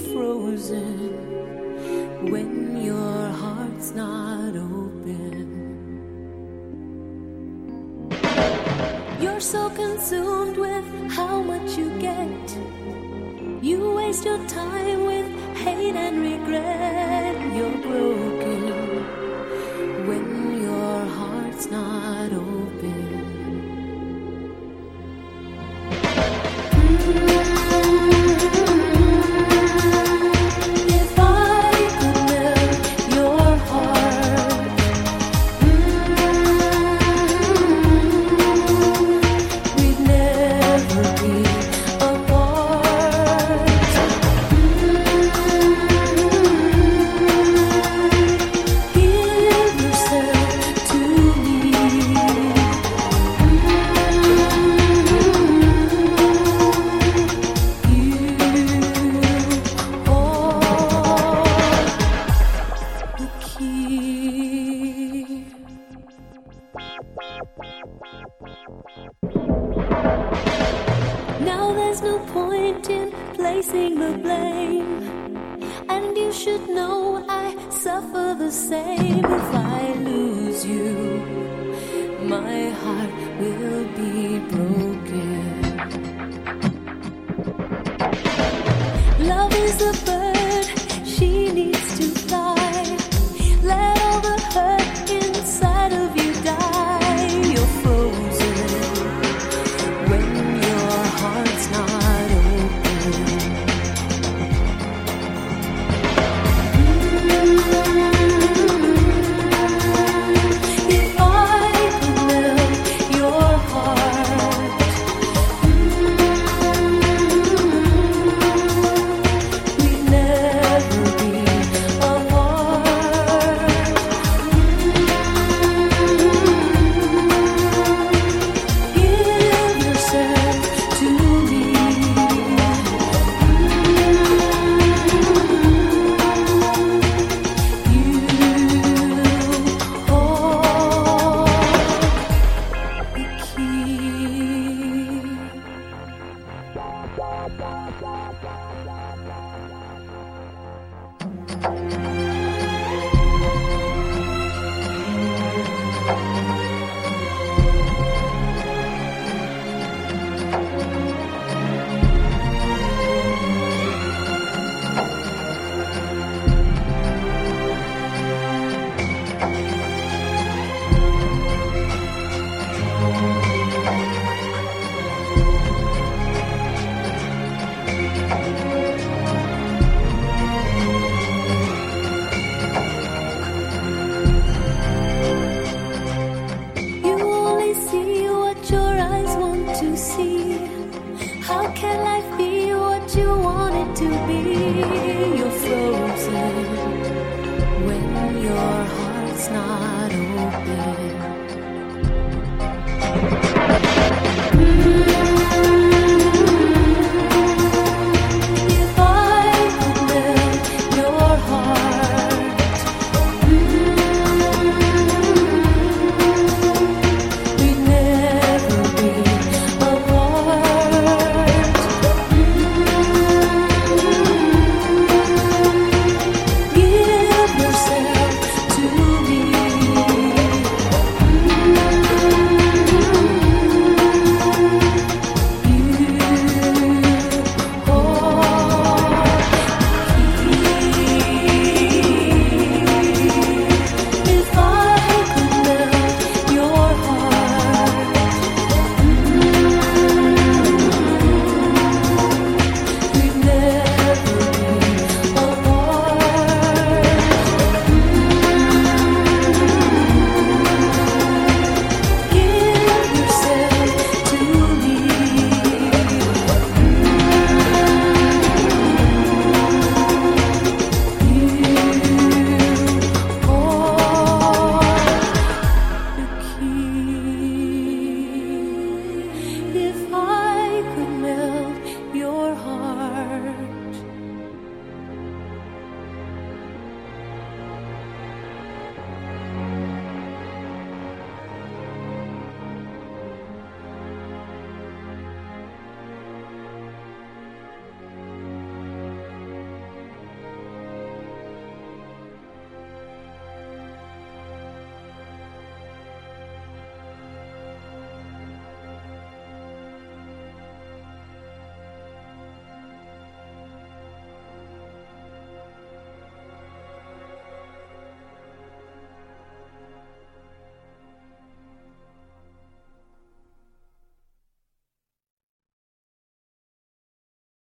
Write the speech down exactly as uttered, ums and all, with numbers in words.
frozen when your heart's not open. You're so consumed with how much you get. You waste your time with hate and regret. You're broken when your heart's not open. If I could melt your heart, we'd never be apart. Give yourself to me. Now there's no point in placing the blame, and you should know I suffer the same. If I lose you, my heart will be broken. Love is a bird, she needs to fly. Let all the hurt inside of you die. You're frozen when your heart's not open. If I could melt your heart, we'd never be apart. Give yourself to me. You hold the key.